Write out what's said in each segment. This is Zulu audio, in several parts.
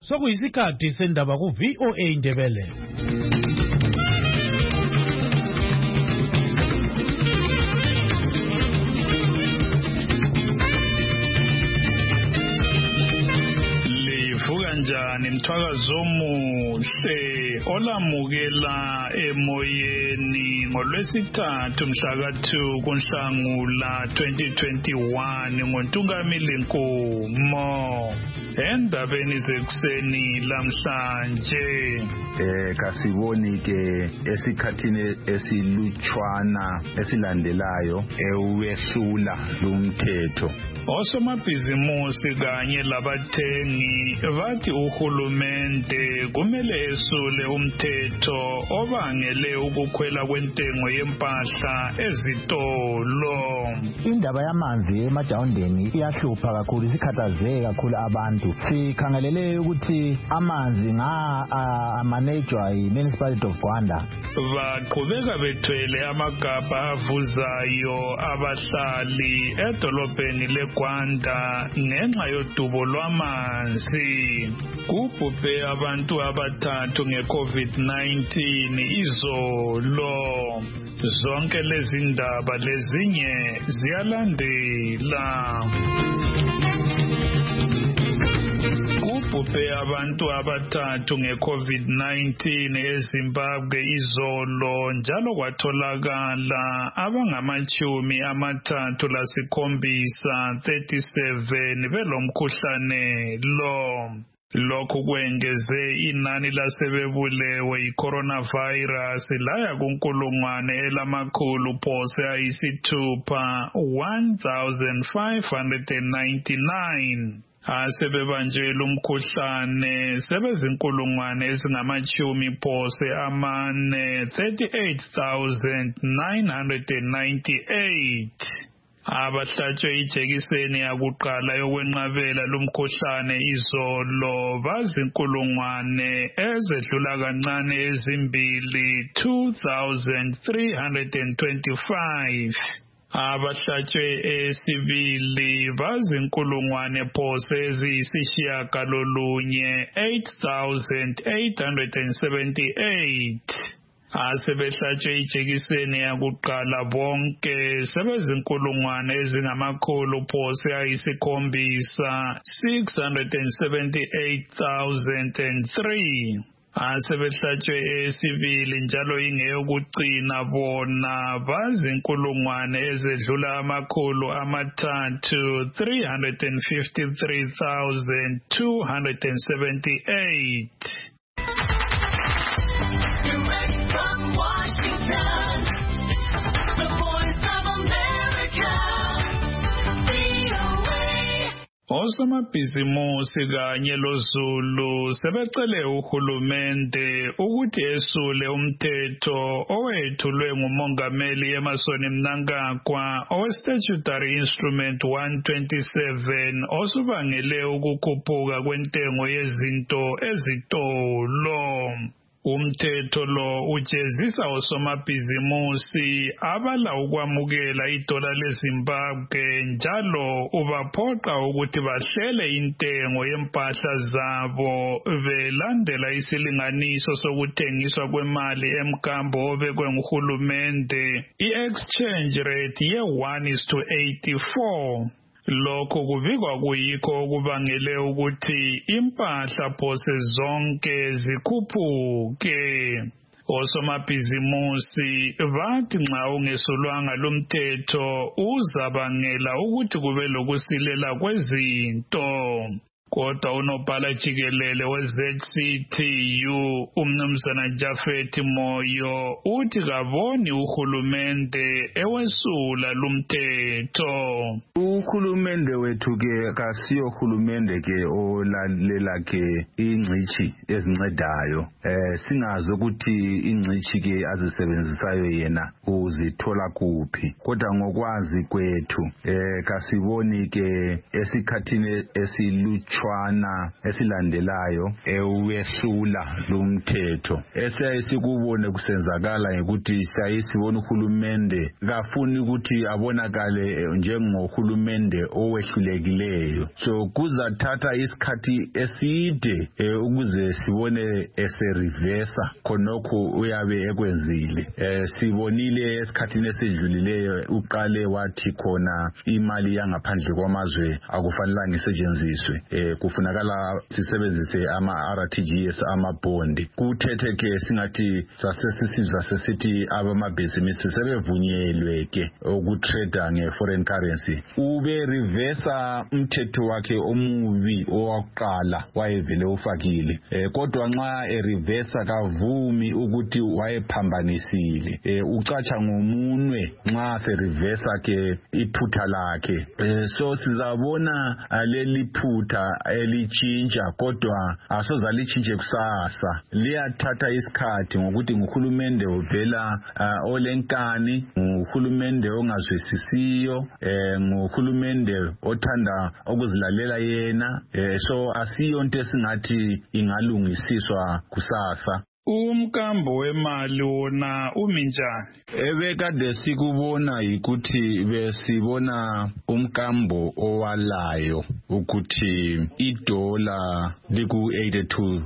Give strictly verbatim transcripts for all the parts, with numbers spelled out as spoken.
Sokuyisikhathi sendaba ku V O A Indebele. Kanjani mthwakazo omuhle olamukela emoyeni ngolwesithathu mhla ka two kuNhlangula twenty twenty-one ngoNtungamili Nkomo endabeni zekuseni lamhlanje eh kasiboni ke esikhathini esilutshwana esilandelayo ewesula lumthetho osomabhizimusi kanye labathengi bathi uhulumende kumele esule umthetho obangele ukukhwela kwentengo yempahla ezitolo. Indaba yamanzi emajawundeni iyahlupha kakhulu, isikhathaze kakhulu abantu. Sikhangelele ukuthi amanzi nga amanejwa yi-Municipality of Gwanda. Baqhubeka bethwele amagabha avuzayo abahlali edolobheni le Gwanda ngenxa yodubo lwamanzi. Kubhubhe abantu abathathu nge-COVID nineteen izolo. Zonke lezi ndaba lezinye ziyalandela. Kubhubhe abantu abathathu nge-COVID nineteen eZimbabwe izolo njalo kwatholakala abangamachumi amathathu lasikhombisa thirty-seven belomkhuhlane lo. Lokhu kwengeze inani lasebebulewe i-coronavirus laya kunkulungwane elamakhulu phose ayisithupha one thousand five hundred ninety-nine. Asebebanjelwe umkhuhlane sebezinkulungwane ezingamachumi phose amane thirty-eight thousand nine hundred ninety-eight. Abahlatshwe ijekiseni yakuqala yokwenqabela lumkhuhlane izolo bazinkulungwane ezedlula kancane ezimbili two thousand three hundred twenty-five. Abahlatshwe esibili bazinkulungwane phose eziyisishiyagalolunye eight thousand eight hundred seventy-eight. Asebehlatshwe ijekiseni yakuqala bonke sebezinkulungwane ezingamakhulu phose ayisikhombisa six hundred seventy-eight thousand three. Asebehlatshwe esibili njalo ingeyokucina bona bazinkulungwane ezedlula amakhulu amathathu three hundred fifty-three thousand two hundred seventy-eight. Osomabhizimusi kanye loZulu sebecele uhulumende ukuthi esule umthetho owethulwe ngumongameli Emmerson Mnangagwa owe-Statutory Instrument one twenty-seven osubangele ukukhuphuka kwentengo yezinto ezitolo. Umthetho lo ujezisa osomabhizimusi abala ukwamukela idola leZimbabwe njalo ubaphoqa ukuthi bahlele intengo yempahla zabo belandela isilinganiso sokuthengiswa kwemali emkambo obekwe nguhulumende, i-exchange rate ye one is to eighty-four. Lokho kubikwa kuyikho okubangele ukuthi impahla phose zonke zikhuphuke. Osomabhizimusi bathi nxa ungesulwanga lumthetho uzabangela ukuthi kube lokusilela kwezinto. Kodwa unobhala jikelele we-Z C T U umnumzana Jafet Moyo uthi kaboni uhulumende ewesula lumthetho. Uhulumende wethu ke kasiyo hulumende ke olalela ke ingcichi ezincedayo eh singazi ukuthi ingcichi ke azisebenzisayo yena uzithola kuphi, kodwa ngokwazi kwethu eh kasiboni ke esikhathini esilutsho isigatshana esilandelayo ewesula lumthetho. Esiyayisikubone kusenzakala ukuthi sayisibona uhulumende kafuni ukuthi abonakale njengohulumende owehlulekileyo. So kuzathatha isikhathi eside eh, ukuze sibone esereversa khonokho uyabe ekwenzile. Eh, sibonile esikhathini esedlulileyo uqale wathi khona imali yangaphandle kwamazwe akufanelanga isetshenziswe. Eh, kufunakala sisebenzise ama R T G S amabhondi. Kuthethe ke singathi sasesisizwa sesithi abamabhizinisi sebevunyelwe ke ukutrade nge-foreign currency. Ube reversa umthetho wakhe omubi owaqala wayevele ufakile. Eh, kodwa nxa ereversa kavumi ukuthi wayephambanisile. Eh, ucatsha ngomunwe nxa sereversa ke iphutha lakhe. Eh, so sizabona leli phutha elichinja kodwa asoza lichinje kusasa. Liyathatha isikhathi ngokuthi nguhulumende uvela uh, olenkani, nguhulumende ongazwisisiyo, eh, nguhulumende othanda ukuzilalela yena. Eh, so asiyo into esingathi ingalungisiswa kusasa. Umkambo wemali wona uminjani? Ebekade sikubona ukuthi besibona umkambo owalayo ukuthi idola liku eighty-two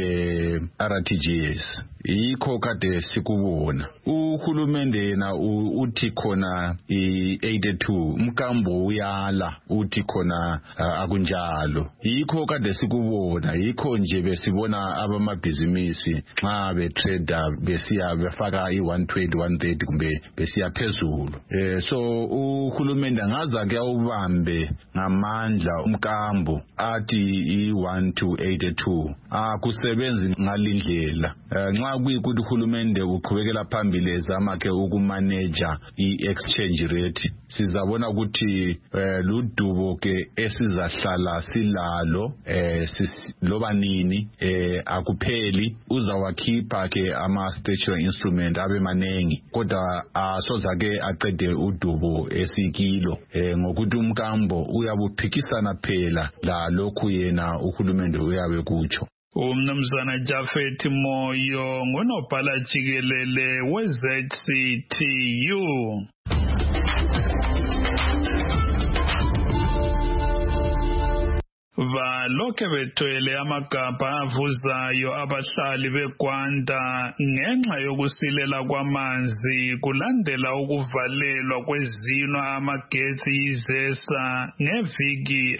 le R T G S. Yikho kade sikubona. Uhulumende yena uthi khona i eighty-two umkambo uyala uthi khona uh, akunjalo. Yikho kade sikubona. Yikho nje besibona abamabhizinisi nxa betrader besiya befaka i one twenty one thirty kumbe besiya phezulu. Eh, so uhulumende ngaza ke ubambe ngamandla umkambo athi i one to eighty-two. Akusebenzi ngalindlela. Eh, nxa kuyikuthi uhulumende uqhubekela phambili ezama ke ukumanager i-exchange rate, sizabona ukuthi eh, ludubo ke esizahlala silalo eh, loba nini eh, akupheli. Uzawakhipha ke ama statutory instrument abe manengi kodwa asoza ke aqede udubo esikilo eh, ngokuthi umkambo uyabuphikisana phela la lokhu yena uhulumende uyabe kutsho. Umnumzana Jafet Moyo ngunobhala jikelele we-Z C T U. Balokhe bethwele amagabha avuzayo abahlali beGwanda ngenxa yokusilela kwamanzi kulandela ukuvalelwa kwezino amagetsi izesa ngeviki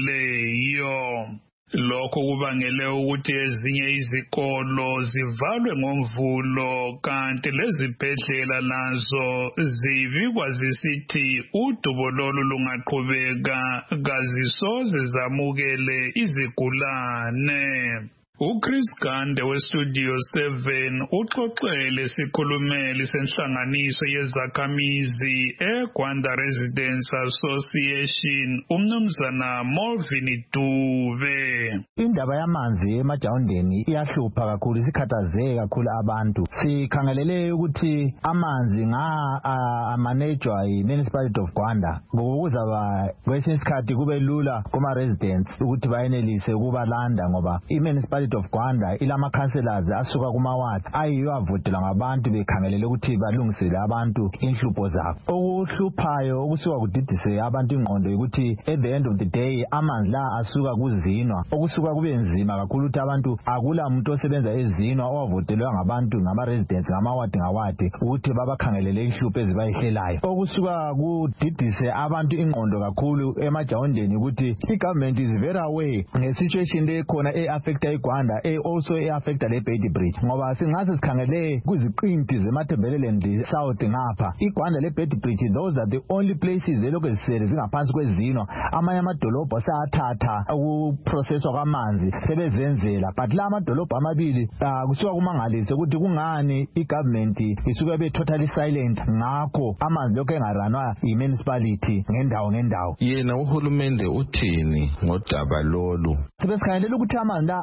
edluleyo. Lokho kubangele ukuthi ezinye izikolo zivalwe ngomvulo kanti lezibhedlela nazo zibikwa zisithi udubo lolu lungaqhubeka kazisoze zamukele izigulane. uChris Gande weStudio seven uxoxele isikhulumeli senhlanganiso yezakhamizi eGwanda Residents Association umnumzana Molvin Dube. Indaba yamanzi emajawundeni iyahlupha kakhulu, isikhathazeke kakhulu abantu. Sikhangelele ukuthi amanzi nga amanejwa yi-Municipality of Gwanda ngokuzaba kwesinye isikhathi kube lula kuma residents ukuthi bayenelise ukubalanda ngoba i-Municipality of Gwanda ilama councillors asuka kuma ward ayiyo avotelwa ngabantu bekhangelele ukuthi balungisele abantu inhlupho zabo. Okuhluphayo okusuka kudidise abantu ingqondo ukuthi at the end of the day amanzi la asuka kuzinwa, okusuka kube nzima kakhulu ukuthi abantu akula muntu osebenza ezinwa owavotelwa ngabantu ngama residents ngama ward ngawadi ukuthi babakhangelele inhlupho ezibayihlelayo. Okusuka kudidise abantu ingqondo kakhulu emajawundeni ukuthi i-government is very aware nge-situation le khona e-affecta iGwanda e also e-affecta le Betty Bridge ngoba singaze sikhangele kuziqinti zemathembelelendi south ngapha iGwanda le Betty Bridge, those are the only places elokhu zisele zingaphansi kwezino. Amanye amadolobho sayathatha ukuprocesswa kwamanzi sebezenzela, but la amadolobho amabili kusuka kumangalise ukuthi kungani i-government isuke be totally silent ngakho amanzi lokho engaranwa yi-municipality ngendawo ngendawo. Yena uhulumende uthini ngodaba lolu? Sibesikhangelela ukuthi amanzi la avalwe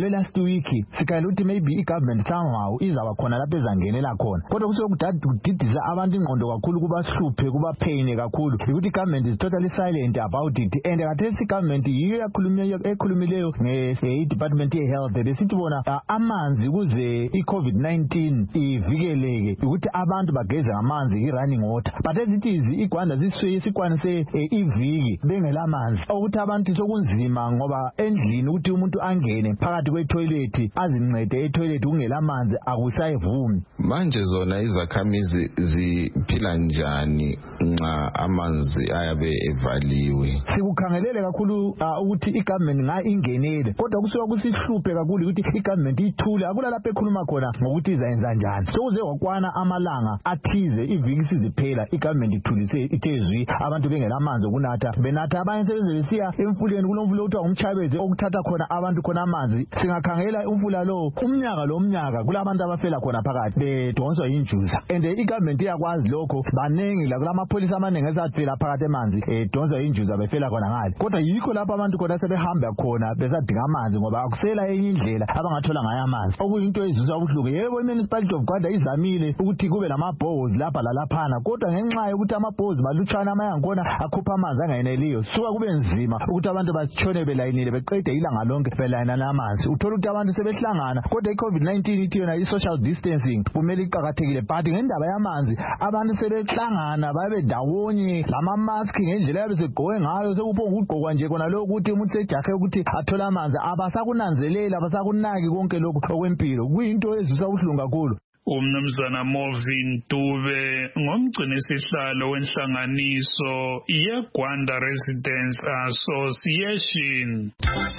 le last week sikhayela ukuthi maybe i-government somehow izaba khona lapho ezangenela khona kodwa kusokudidisa abantu ingqondo kakhulu kubahluphe kubapheyine kakhulu ukuthi i-government is totally silent about it and khathesi i-government yiyo ekhulumileyo nge-department ye-health besithi bona amanzi ukuze i-covid nineteen ivikeleke ukuthi abantu bageze ngamanzi i-running water but as it is iGwanda zisikwanise iviki bengela amanzi ukuthi abantu sokunzima ngoba endlini ukuthi umuntu angene phakathi kwetoilet azincede etoilet kungela amanzi akusayivumi manje zona izakhamizi ziphila njani nxa amanzi ayabe evaliwe sikukhangelele kakhulu ukuthi igovernment nga ingenele kodwa kusuka kusihluphe kakhulu ukuthi igovernment ithule akula lapho ekhuluma khona ngokuthi izayenza njani sokuze wakwana amalanga athize iviki siziphela igovernment ithulise ithezwi abantu bengela amanzi okunatha benatha abanye sebeze besiya emfuleni kulomfula uthiwa ngumchabeze okuthatha khona abantu khona amanzi singakhangela umfula lo umnyaka lo umnyaka kulabantu abafela khona phakathi bedonswa yinjuza and igovernment iyakwazi lokho banengi la kulamapolisa amaningi esafela phakathi emanzi edonswa yinjuza befela khona ngale kodwa yikho lapho abantu khona sebehamba khona besadinga amanzi ngoba akusela enye indlela abangathola ngayo amanzi okuyinto ezizwa ubuhlungu yebo i-municipality of Gwanda izamile ukuthi kube lamabhozi lapha lalaphana kodwa ngenxa yokuthi amabhozi malutshwana amayakhona akhupha amanzi angayeneliyo suka kube nzima ukuthi abantu batshone belayinile beqede ilanga lonke belayina namanzi uthola ukuthi abantu sebehlangana kodwa i-covid nineteen ithi yona i-social distancing kumele iqakathekile but ngendaba yamanzi abantu sebehlangana babe ndawonye lama-mask ngendlela yabe segqoke ngayo sekuphonga ukugqokwa nje kona lokho ukuthi umuntu sejahe ukuthi athola amanzi abasakunanzelela abasakunaki konke lokhu okwempilo kuyinto ezwisa ubuhlungu kakhulu umnumzana Movin Dube ngomgcinisihlalo wenhlanganiso yeGwanda Residents Association.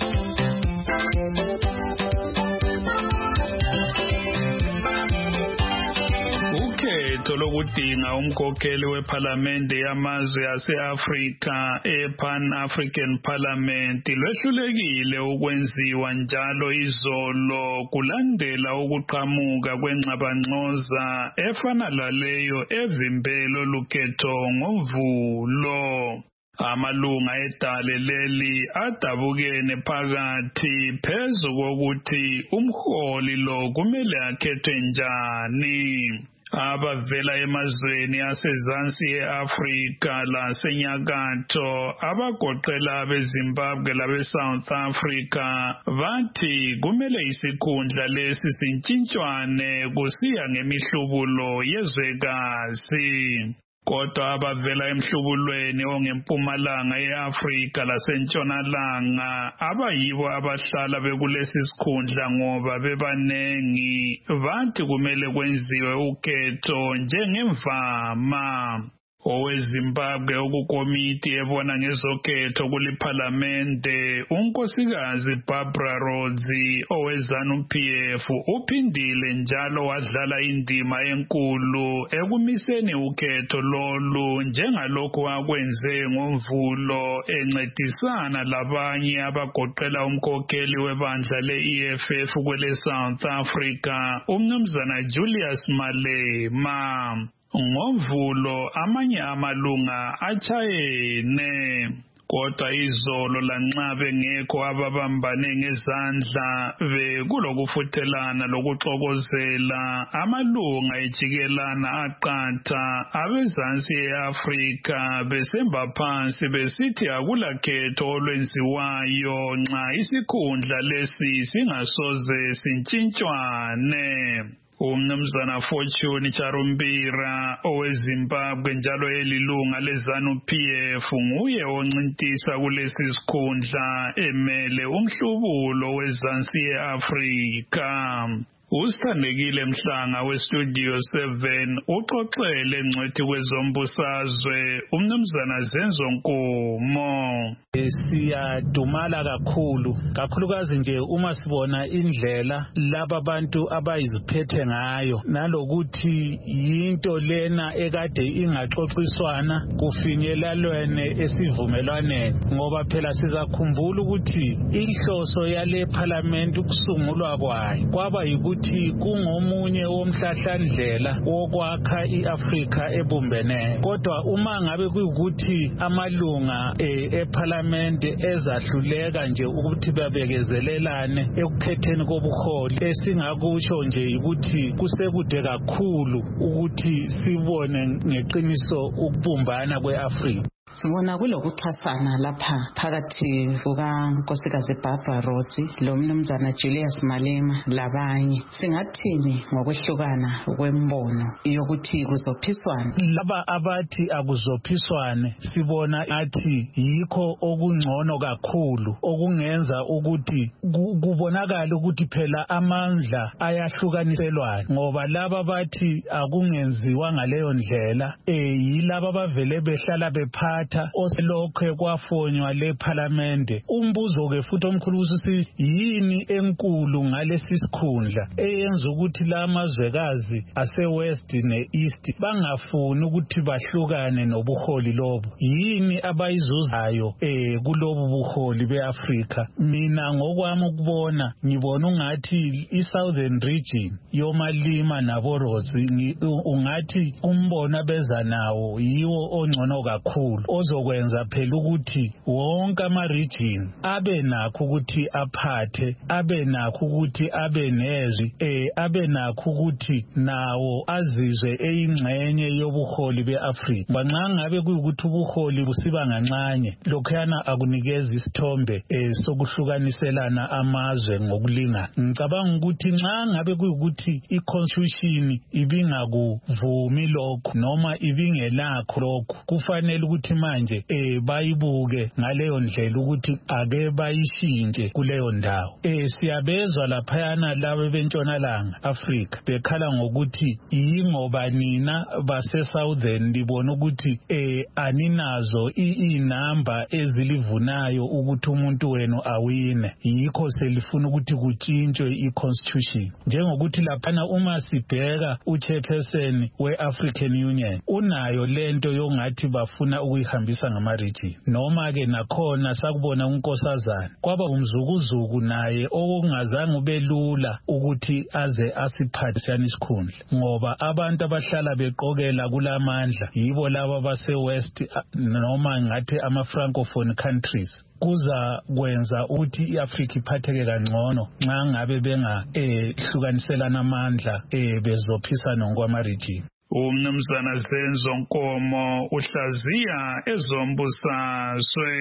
Ukhetho lokudinga umkhokheli wephalamende yamazwe ase-Afrika e-Pan-African Parliament lwehlulekile ukwenziwa njalo izolo kulandela ukuqhamuka kwengxabangxoza efana laleyo evimbelo lukhetho ngoMvulo. Amalunga edale leli adabukene phakathi phezu kokuthi umholi lo kumele akhethwe njani. Abavela emazweni asezansi e-Afrika lasenyakatho abagoqela abeZimbabwe labe-South Africa bathi kumele isikhundla lesi sintshintshwane kusiya ngemihlubulo yezwekazi. Kodwa abavela emhlubulweni ongempumalanga ye-Afrika lasentshonalanga abayibo abahlala bekulesi sikhundla ngoba bebanengi bathi kumele kwenziwe ukhetho njengemvama. OweZimbabwe okukomiti ebona ngezokhetho kuliphalamende unkosikazi Barbara Rhodes oweZANU P F uphindile njalo wadlala indima enkulu ekumiseni ukhetho lolu njengalokho akwenze ngoMvulo encedisana labanye abagoqela umkhokheli webandla le-E F F kwele South Africa umnumzana Julius Malema. NgoMvulo amanye amalunga atshayene kodwa izolo lanxa bengekho ababambane ngezandla bekulokufuthelana lokuxokozela amalunga ejikelana aqatha abezansi e-Afrika besemba phansi besithi akulakhetho olwenziwayo nxa isikhundla lesi singasoze sintshintshwane. Umnumzana Fortune Charumbira oweZimbabwe njalo elilunga leZANU P F nguye oncintisa kulesi sikhundla emele umhlubulo wezansi e-Afrika. Usithandekile Mhlanga weStudio seven uxoxele engcwethi kwezombusazwe umnumzana Zenzo Nkomo. Siyadumala kakhulu kakhulukazi nje uma sibona indlela laba abantu abayiziphethe ngayo nalokuthi yinto lena ekade ingaxoxiswana kufinyelalwane esivumelwaneni ngoba phela sizakhumbula ukuthi inhloso yale parliament ukusungulwa kwayo kwaba yikuthi ukuthi kungomunye womhlahlandlela wokwakha iAfrika ebumbeneyo. Kodwa uma ngabe kuyikuthi amalunga eParliament ezahluleka nje ukuthi babekezelelane ekukhetheni kobuholi, esingakusho nje ukuthi kusekude kakhulu ukuthi sibone ngeqiniso ukubumbana kweAfrika. Sibona kulokuthasana lapha phakathi kukaNkosikazi Barbara Rhodes lo mnumzana Julius Malema labanye. Singathini ngokwehlukana kwembono yokuthi kuzophiswana? Laba abathi akuzophiswane sibona athi yikho okungcono kakhulu okungenza ukuthi kubonakala ukuthi phela amandla ayahlukaniselwana, ngoba laba bathi akungenziwa ngaleyo ndlela eh yilaba bavele behlala bepha oselokhe kwafonywa leParliament. Umbuzo ke futhi omkhulu ususi yini enkulu ngalesi sikhundla eyenza ukuthi la mazwekazi aseWest neEast bangafuni ukuthi bahlukane nobuholi lobo? Yini abayizuzayo eh kulobu buholi beAfrika? Mina ngokwami ukubona ngibona ungathi iSouthern Region yomalima nabo Rhodes ungathi umbona beza nawo yiwo ongcono kakhulu, ozokwenza phela ukuthi wonke ama-region abe nakho ukuthi aphathe, abe nakho ukuthi abe nezwi, eh abe nakho ukuthi nawo azizwe eyingxenye yobuholi beAfrika. Banxa ngabe kuyukuthi ubuholi busiba ngancanye, lokhuyana akunikeza isithombe eh sokuhlukaniselana amazwe ngokulingana. Ngicabanga ukuthi nxa ngabe kuyukuthi iconstitution ibingakuvumi lokho noma ibingelakho lokho, kufanele ukuthi manje eh bayibuke ngaleyo ndlela ukuthi ake bayishintshe kuleyo ndawo. Eh siyabezwa laphayana labe bentshonalanga Afrika bekhala ngokuthi yingoba nina base Southern libona ukuthi eh aninazo inamba ezilivunayo ukuthi umuntu wenu awine, yikho selifuna ukuthi kutshintshwe iconstitution. Njengokuthi laphana uma sibheka uchairperson weAfrican Union unayo lento yongathi bafuna ukuyihambisa ngama-region, noma ke nakhona sakubona uNkosazana kwaba umzukuzuku naye okungazange ubelula ukuthi aze asiphathisane isikhundla, ngoba abantu abahlala beqokela kulamandla yibo laba base-West noma ngathi ama-Francophone countries. Kuza kwenza ukuthi iAfrika iphatheke kangcono nxa ngabe benga ehlukaniselana amandla eh bezophisana ngokwama-region. Umnumzana Zenzo Nkomo uhlaziya ezombusazwe.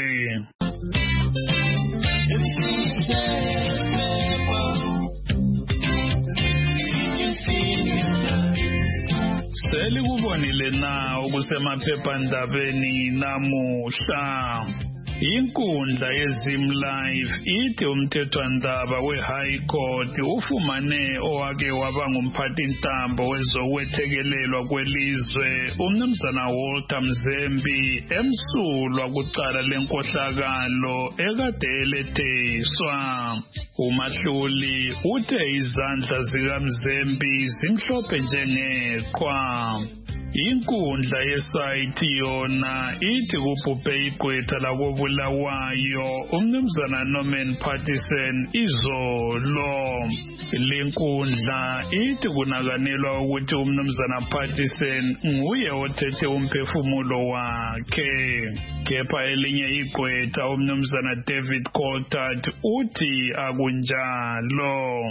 Selikubonile na ukusemaphephandabeni namuhla. Inkundla yeZimlife ithi umthethwandaba weHigh Court ufumane owake waba ngumphathintambo wezokwethekelelwa kwelizwe umnumzana Walter Mzembi emsulwa kucala lenkohlakalo ekade eletheswa. Umahluli uthe izandla zikaMzembi zimhlophe njengeqhwa. Inkundla yesayithi yona ithi kubhubhe igqwetha lakobulawayo umnumzana Norman Pattison izolo. Lenkundla ithi kunakanelwa ukuthi umnumzana Pattison nguye othethe umphefumulo wakhe. Kepha elinye igqwetha umnumzana David Coulthard uthi akunjalo.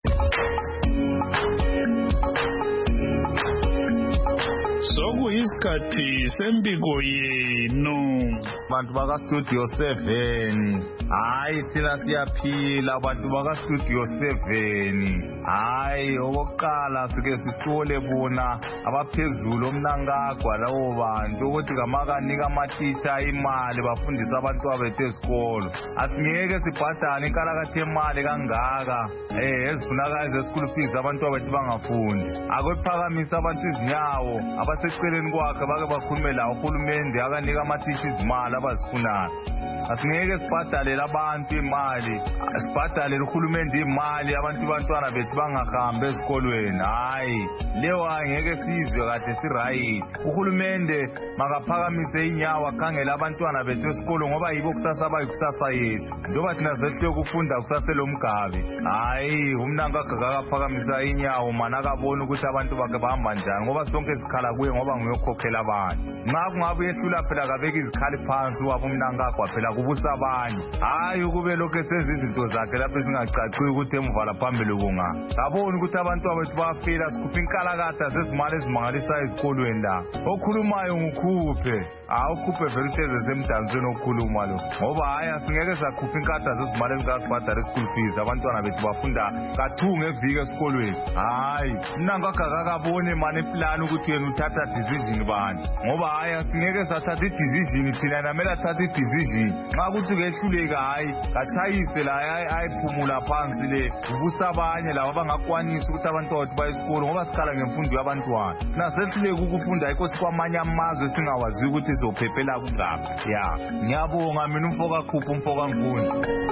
Sokuyisikhathi sempiko yenu. Bantu baka Studio seven, hayi thina siyaphila. Bantu baka Studio seven, hayi okokuqala sike sisole bona abaphezulu omnankagwa lawo bantu ukuthi kamakanika amatitsha imali bafundisa abantu abethu esikolo. Asingeke sibhadane inkalakathe imali kangaka eh ezifunakala ze school fees abantu abethu bangafundi. Akwephakamisa abantu izinyawo abaseceleni kwakhe bake bakhulume la uhulumende akanika ama-teacher izimali abazifunayo. Asingeke sibhadalele abantu imali, sibhadalele uhulumende imali abantu bantwana bethu bangahambi esikolweni. Hayi, leyo angeke sizwe kahle si-right. Uhulumende makaphakamise inyawo akhangele abantwana bethu esikolo ngoba yibo kusasa bayikusasa yethu. Njengoba thina sehle ukufunda kusasa lomgabe. Hayi, umnanga akaphakamisa inyawo mana akabona ukuthi abantu bakhe bahamba njani ngoba sonke sikhala kuye ngoba nguyokhokhela abantu. Nxa kungabe yehlula phela kabeka izikhali phansi wabo umnanga akwa phela kubusa abanye. Hayi ukube lokho esenza izinto zakhe lapho singacacile ukuthi emvala phambili kunga. Sabona ukuthi abantu abethu bafila sikhupha inkalakatha zezimali ezimangalisayo ezikolweni la. Okhulumayo ngukhuphe. Awukhuphe vele uhleze semdansweni okhuluma lo. Ngoba hayi asingeke sakhupha inkatha zezimali ezingazibhadala school fees abantwana bethu bafunda kathu ngeviki esikolweni. Hayi, mnanga akakabone manje plan ukuthi yena uthatha decision bani. Ngoba hayi asingeke sathatha i-decision thina namela athatha i-decision. Xa kuthi kehluleka hayi kachayise la ayiphumula phansi le ubusa abanye laba abangakwanisa ukuthi abantu bethu bayesikolo ngoba sikhala ngemfundo yabantwana. Nasehluleka ukufunda ayikho sikwamanye amazwe singawazi ukuthi izophephela kungaphi. Ya, ngiyabonga mina umfoka khupha umfoka nkuni.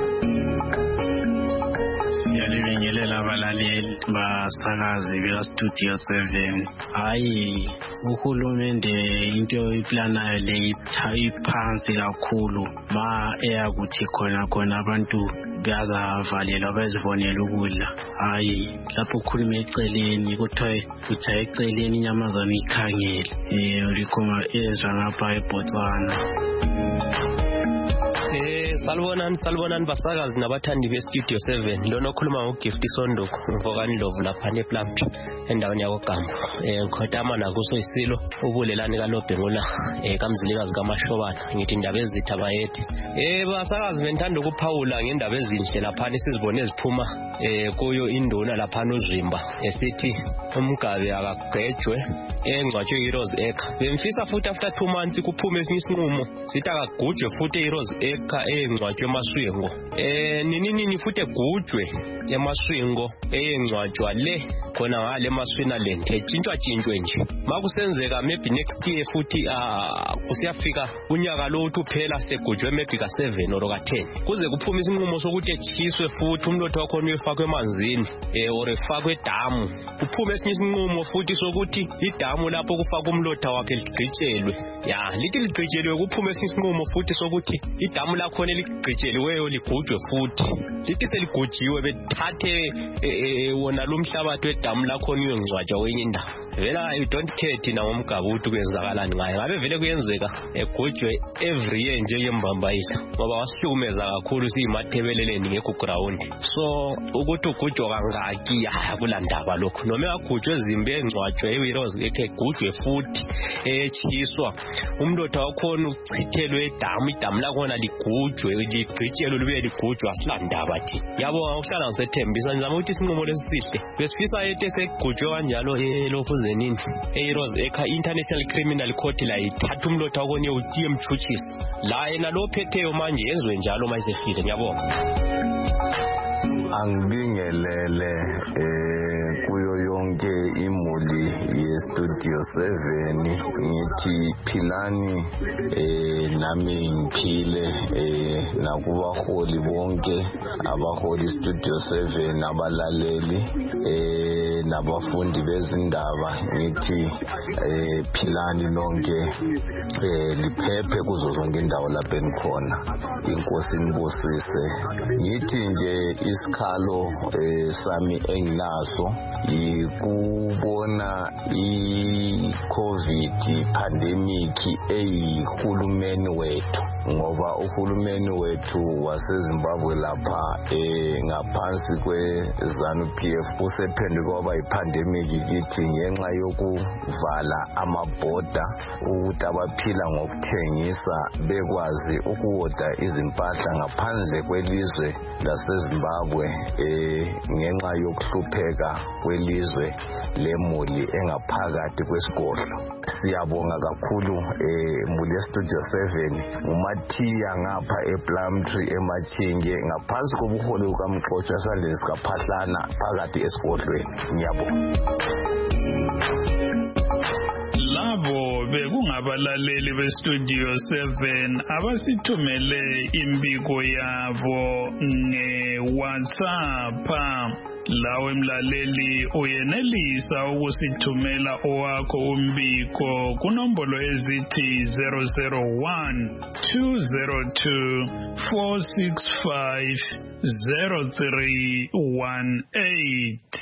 Siyalibingelela abalaleli basakazi beka Studio seven. Hayi, uhulumende into iplanayo le iphansi kakhulu ma eyakuthi khona khona abantu bazavalelwa bezibonela ukudla. Hayi, lapho ukhuluma eceleni kuthiwa utha eceleni inyamazana ikhangele. Eh ulikhoma ezwa ngapha eBotswana. Eh salibonani salibonani basakazi nabathandi be Studio seven. Lona okhuluma ngoGift Sondoko mvokani Ndlovu lapha nePlump endaweni yakoGambo. Eh ngikhotama nakuso isilo ubulelani kaLobhengula eh kamzilikazi kaMashobana ngithi indaba ezitha bayethe. Eh basakazi bendithanda ukuphawula ngendaba ezinhle lapha sizibone eziphuma eh kuyo induna lapha noZimba esithi umgabe akagejwe engcwatshwe iRose Acre. Bemfisa futhi after two months kuphume esinye isinqumo sithi akagujwe futhi iRose Acre engcwatshwe eMaswingo. Eh nini nini futhi egujwe eMaswingo engcwatshwa le khona ngale eMaswinaland etshintshwa tshintshwe nje. Makusenzeka maybe next year futhi ah kusiyafika unyaka lo uthi uphela segujwe maybe ka seven or ka ten. Kuze kuphume isinqumo sokuthi echiswe futhi umlotho wakho uyefakwe emanzini eh or efakwe edamu. Kuphume esinye isinqumo futhi sokuthi idamu lapho kufaka umlotha wakhe ligqitshelwe. Ya, lithi ligqitshelwe kuphume esinye isinqumo futhi sokuthi idamu lakho neligqitsheliweyo ligujwe futhi. Lithi seligujiwe bethathe wona lo mhlabathi wedamu lakho niyongcwatshwa wenye indawo. Vela I don't care thina ngomgaba ukuthi kwenzakalani ngaye. Ngabe vele kuyenzeka egujwe every year nje yembambayisa ngoba wasihlukumeza kakhulu siyimathebeleleni ngekho ground. So ukuthi ugujwa kangaki akulandaba lokho. Noma agujwe ezimbe engcwatshwe eRose Acre egujwe futhi echiswa umlotha wakho uchithelwe edamu idamu lakho ligujwe ligqitshelwe libe ligujwa asilandaba thi. Yabonga ukuhlala ngisethembisa ngizama ukuthi isinqumo lesisihle. Besifisa ethe segujwe kanjalo eLofuzenini eRose Acre International Criminal Court la ithatha umlotha wakho niyotiye emchuchisa. La yena lo phetheyo manje yezwe njalo mayisefile. Ngiyabonga. Angibingelele eh kuyo yonke imuli ye Studio seven ngithi philani eh nami ngiphile eh nakubaholi bonke abaholi Studio seven abalaleli eh nabafundi bezindaba ngithi eh philani lonke eh liphephe kuzo zonke indawo lapho enikhona. Inkosi nibusise. Ngithi nje isikhalo eh sami enginaso ikubona i-COVID pandemic eyihulumeni wethu ngoba uhulumeni wethu waseZimbabwe lapha eh ngaphansi kweZANU P F usephenduka kwaba ipandemic kithi ngenxa yokuvala amabhoda ukuthi abaphila ngokuthengisa bekwazi ukuwoda izimpahla ngaphandle kwelizwe laseZimbabwe eh ngenxa yokuhlupheka kwelizwe lemuli engaphakathi kwesigodlo. Siyabonga kakhulu eh muli Studio seven umathiya ngapha ePlumtree eMachinge ngaphansi kobuholi bukaMxotsha esandleni sikaphahlana phakathi esigodlweni. Ngiyabonga. bekungabalaleli bestudio seven abasithumele imbiko yabo nge-WhatsApp. Lawe mlaleli uyenelisa ukusithumela owakho umbiko kunombolo ezithi zero zero one two zero two four six five zero three one eight.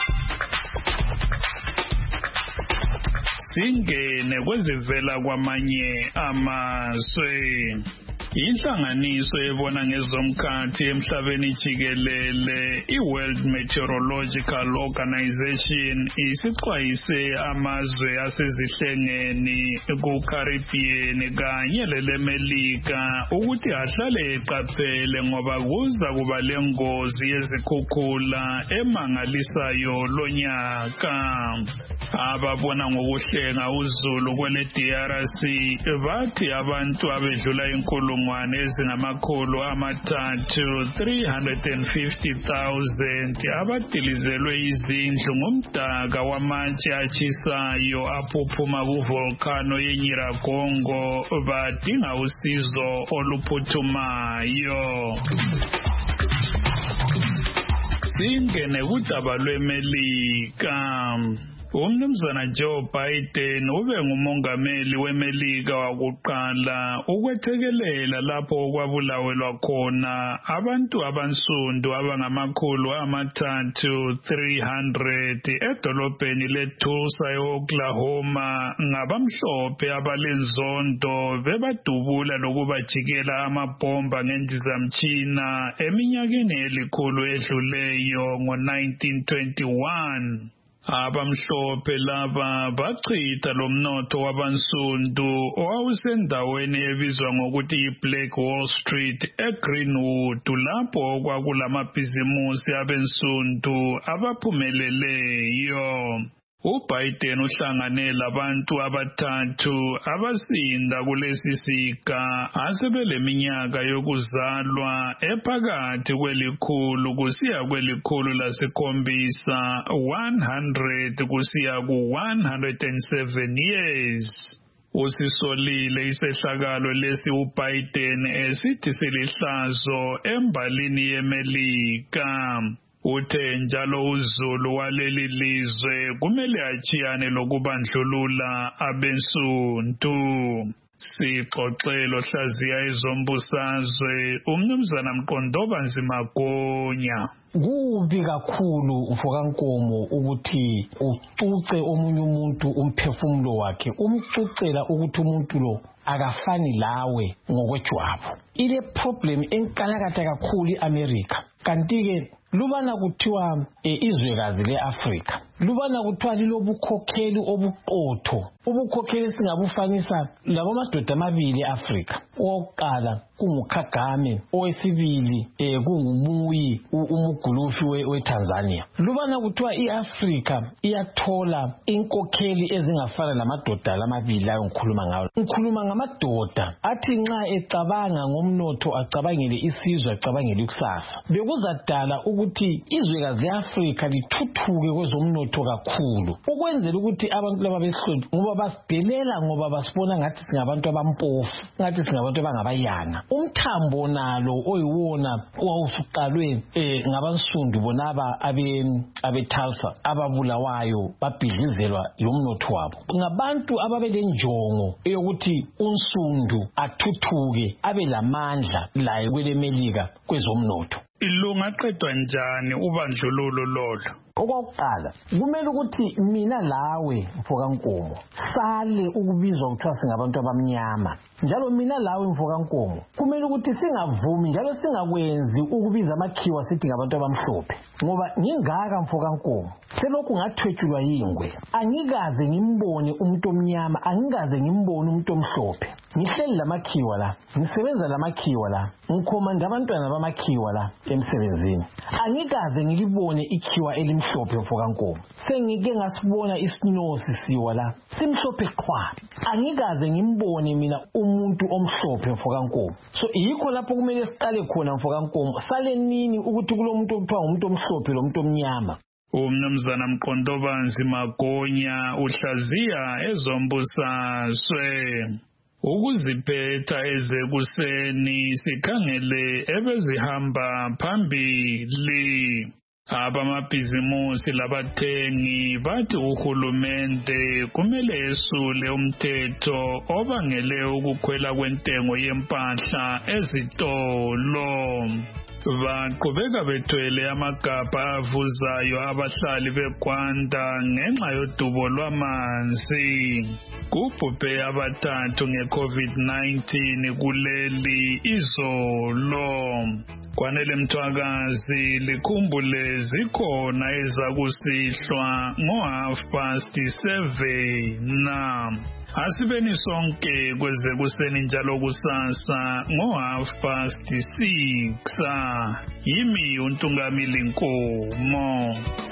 Singene kwezivela kwamanye amazwe. Inhlanganiso ebona ngezomkhathi emhlabeni jikelele iWorld Meteorological Organization isixwayise amazwe asezihlengeni kuCaribbean kanye lelemelika ukuthi ahlale eqaphele ngoba kuza kuba lengozi yezikhukhula emangalisayo lonyaka. Ababona ngokuhlenga uzulu kwele D R C bathi abantu abedlula inkulungwane ezingamakhulu amathathu three hundred fifty thousand abadilizelwe izindlu ngumdaka wamatshe atshisayo aphuphuma kuvolcano yeNyiragongo badinga usizo oluphuthumayo. Singene kudaba lweMelika. Umnumzana Joe Biden ube ngumongameli weMelika wakuqala ukwethekelela lapho okwabulawelwa khona abantu abansundu abangamakhulu amathathu three hundred edolobheni leTulsa eOklahoma ngabamhlophe abalenzondo bebadubula lokubajikela amabhomba ngendizamtshina eminyakeni elikhulu edluleyo ngo nineteen twenty-one. Abamhlophe laba bachitha lomnotho wabansundu owawusendaweni ebizwa ngokuthi iBlack Wall Street eGreenwood lapho kwakulamabhizimusi abensundu abaphumeleleyo. uBiden uhlangane labantu abathathu abasinda kulesi siga asebeleminyaka yokuzalwa ephakathi kwelikhulu kusiya kwelikhulu lasikhombisa one hundred kusiya ku one hundred seven years. Usisolile isehlakalo lesi uBiden esithi silihlazo embalini yeMelika. Uthe njalo uzulu waleli lizwe kumele achiyane lokubandlulula abensundu. Sixoxelo hlaziya ezombusazwe umnumzana Mqondoba Nzimagonya. Kubi kakhulu mfokankomo ukuthi ucuce omunye umuntu umphefumulo wakhe, umcucela ukuthi umuntu lo akafani lawe ngokwejwabu. Ile problem enkalakatha kakhulu eAmerica. Kanti ke lubana kuthiwa izwekazi leAfrika, lubana kuthiwa lilobukhokheli obuqotho, ubukhokheli singabufanisa labo madoda amabili eAfrika. Owokuqala kunguKagame, owesibili eh kungumuyi umugulufi weTanzania. Lubana kuthiwa iAfrika iyathola inkokheli ezingafana lamadoda lamabili layo ngikhuluma ngawo. Ngikhuluma ngamadoda athi nxa ecabanga ngomnotho acabangele isizwe, acabangele ikusasa. Bekuzadala ukuthi izwekazi leAfrika lithuthuke kwezomnotho kakhulu, ukwenzela ukuthi abantu laba besihloniphe ngoba basidelela, ngoba basibona ngathi singabantu abampofu, ngathi singabantu abangabayanga. Umthambo nalo oyiwona owawusuqalwe eh ngabansundu bonaba abe abeTulsa ababulawayo babhizizelwa lomnotho wabo. Ngabantu ababelenjongo eyokuthi unsundu athuthuke abe lamandla laye kweleMelika kwezomnotho. Ilungaqedwa njani ubandlululo lolo? Okokuqala kumele ukuthi mina lawe mfokankomo sale ukubizwa kuthiwa singabantu abamnyama, njalo mina lawe mfokankomo kumele ukuthi singavumi njalo singakwenzi ukubiza amakhiwa sithi ngabantu abamhlophe, ngoba ngingaka mfokankomo selokhu ngathwetshulwa yingwe. Angikaze ngimbone umuntu omnyama, angikaze ngimbone umuntu omhlophe. Ngihleli lamakhiwa la, ngisebenza lamakhiwa la, ngikhomanda abantwana bamakhiwa la emsebenzini. Angikaze ngilibone ikhiwa elimhlophe mfokankomo. Sengike ngasibona isinosi siwa la simhlophe qhwa. Angikaze ngimbone mina umuntu omhlophe mfokankomo. So yikho lapho kumele siqale khona mfokankomo. Sale nini ukuthi kulomuntu okuthiwa umuntu omhlophe lo muntu omnyama. Umnumzana Mqondobanzi Magonya uhlaziya ezombusazwe. Ukuziphetha ezekuseni sikhangele ebezihamba phambili. Abamabhizimusi labathengi bathi uhulumende kumele esule umthetho obangele ukukhwela kwentengo yempahla ezitolo. Baqhubeka bethwele amagabha avuzayo abahlali beGwanda ngenxa yodubo lwamanzi. Kubhubhe abathathu nge-COVID nineteen kuleli izolo. Kwanele Mthwakazi likhumbule zikhona ezakusihlwa ngo half past seven. Asibeni sonke kweze kuseni njalo kusasa ngo half past six. Yimi uNtungamili Nkomo.